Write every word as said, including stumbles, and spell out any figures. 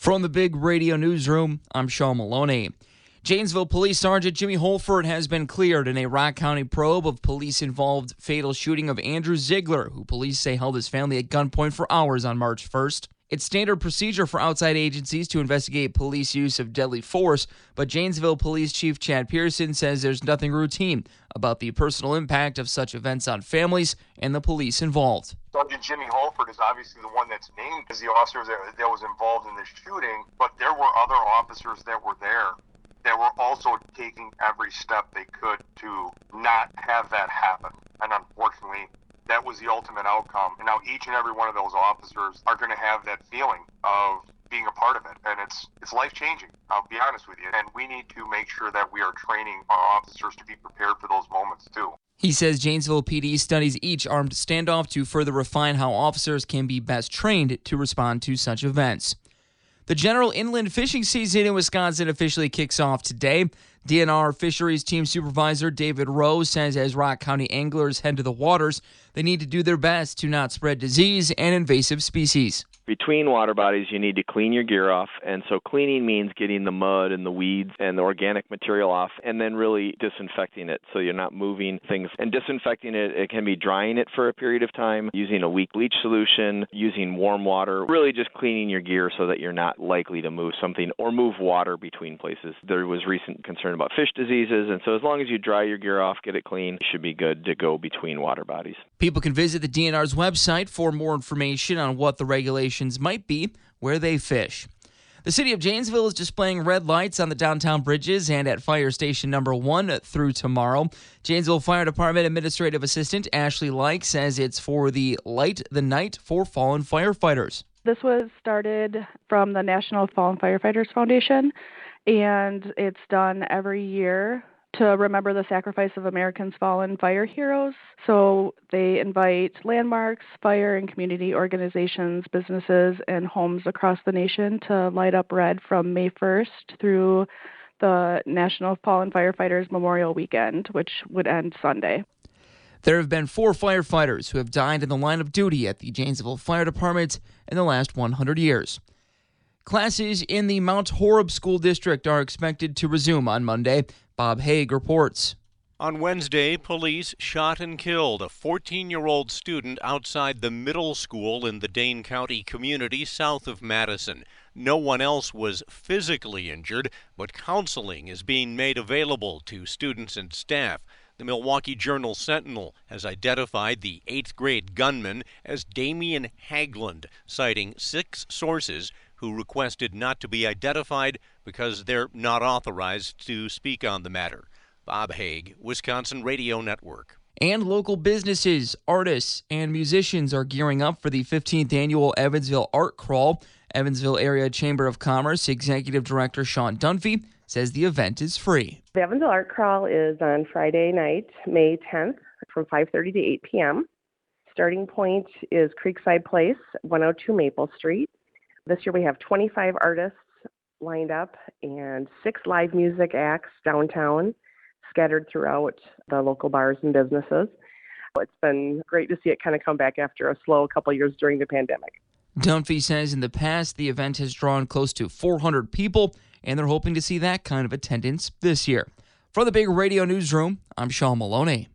From the Big Radio Newsroom, I'm Sean Maloney. Janesville Police Sergeant Jimmy Holford has been cleared in a Rock County probe of police-involved fatal shooting of Andrew Ziegler, who police say held his family at gunpoint for hours on March first. It's standard procedure for outside agencies to investigate police use of deadly force, but Janesville Police Chief Chad Pearson says there's nothing routine about the personal impact of such events on families and the police involved. Sergeant Jimmy Holford is obviously the one that's named as the officer that, that was involved in the shooting, but there were other officers that were there that were also taking every step they could to not have that happen. And unfortunately, that was the ultimate outcome. And now each and every one of those officers are going to have that feeling of being a part of it. And it's it's life-changing, I'll be honest with you. And we need to make sure that we are training our officers to be prepared for those moments, too. He says Janesville P D studies each armed standoff to further refine how officers can be best trained to respond to such events. The general inland fishing season in Wisconsin officially kicks off today. D N R Fisheries Team Supervisor David Rowe says as Rock County anglers head to the waters, they need to do their best to not spread disease and invasive species. Between water bodies, you need to clean your gear off, and so cleaning means getting the mud and the weeds and the organic material off, and then really disinfecting it so you're not moving things. And disinfecting it, it can be drying it for a period of time, using a weak bleach solution, using warm water, really just cleaning your gear so that you're not likely to move something or move water between places. There was recent concern about fish diseases, and so as long as you dry your gear off, get it clean, it should be good to go between water bodies. People can visit the D N R's website for more information on what the regulations might be where they fish. The city of Janesville is displaying red lights on the downtown bridges and at fire station number one through tomorrow. Janesville Fire Department Administrative Assistant Ashley Like says it's for the Light the Night for Fallen Firefighters. This was started from the National Fallen Firefighters Foundation, and it's done every year to remember the sacrifice of Americans' fallen fire heroes. So they invite landmarks, fire and community organizations, businesses, and homes across the nation to light up red from May first through the National Fallen Firefighters Memorial Weekend, which would end Sunday. There have been four firefighters who have died in the line of duty at the Janesville Fire Department in the last one hundred years. Classes in the Mount Horeb School District are expected to resume on Monday. Bob Haig reports. On Wednesday, police shot and killed a fourteen-year-old student outside the middle school in the Dane County community south of Madison. No one else was physically injured, but counseling is being made available to students and staff. The Milwaukee Journal-Sentinel has identified the eighth-grade gunman as Damian Haglund, citing six sources who requested not to be identified because they're not authorized to speak on the matter. Bob Haig, Wisconsin Radio Network. And local businesses, artists, and musicians are gearing up for the fifteenth annual Evansville Art Crawl. Evansville Area Chamber of Commerce Executive Director Sean Dunphy says the event is free. The Evansville Art Crawl is on Friday night, May tenth, from five thirty to eight p.m. Starting point is Creekside Place, one oh two Maple Street. This year we have twenty-five artists lined up and six live music acts downtown, scattered throughout the local bars and businesses. It's been great to see it kind of come back after a slow couple years during the pandemic. Dunphy says in the past the event has drawn close to four hundred people, and they're hoping to see that kind of attendance this year. For the Big Radio Newsroom, I'm Sean Maloney.